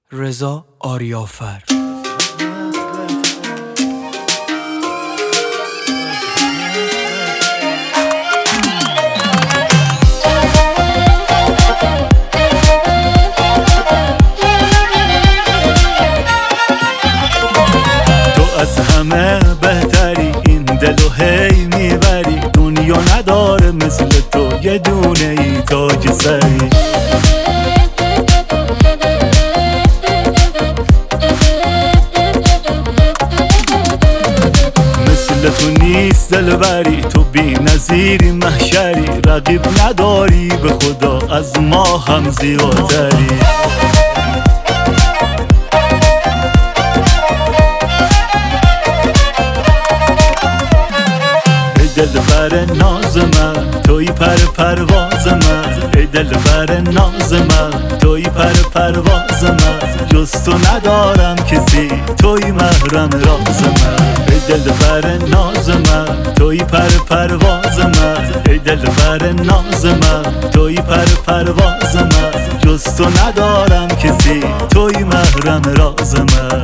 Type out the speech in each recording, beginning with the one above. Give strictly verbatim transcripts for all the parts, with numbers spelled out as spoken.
رضا آریافر. تو از همه بهتری، این دلو هی میبری، دنیا نداره مثل تو یه دونه ای تاج سری. مثل تو نیست دلبری، تو بی نظیری محشری، رقیب نداری به خدا از ما هم زیادتری. ای دلبر ناز من توی پر پرواز من، ای دلبر ناز من توی پر پرواز من، جز تو ندارم کسی توی محرم راز من. ای دلبر ناز من توی پر پرواز من، ای دلبر ناز من توی پر پرواز من، جز تو ندارم کسی توی محرم راز من.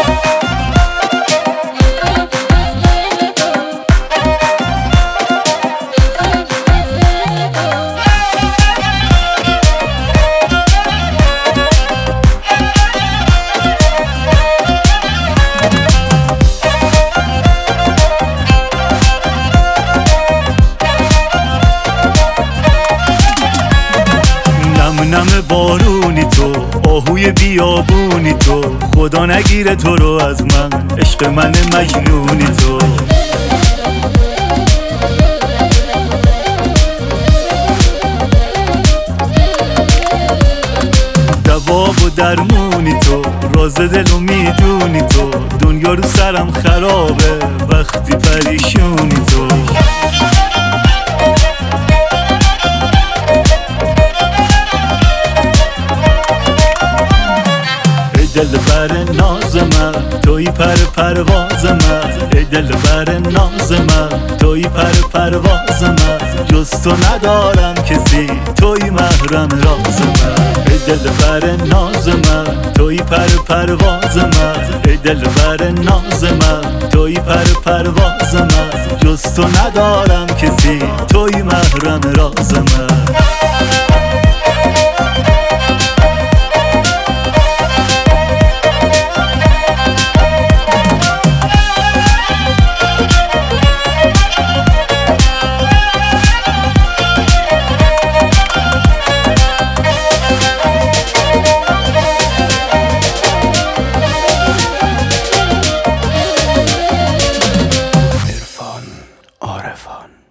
نم بارونی تو، آهوی بیابونی تو، خدا نگیره تو رو از من، عشق من مجنونی تو. دوا و درمونی تو، راز دلو میدونی تو، دنیا رو سرم خرابه وقتی پریشونی تو. دلبر ناز من توی پر پرواز من، ای دلبر ناز من توی پر پرواز من، جز تو ندارم کسی توی محرم راز من. ای دلبر ناز من توی پر پرواز من، ای دلبر ناز من توی پر پرواز من، جز تو ندارم کسی توی محرم راز من. عارفان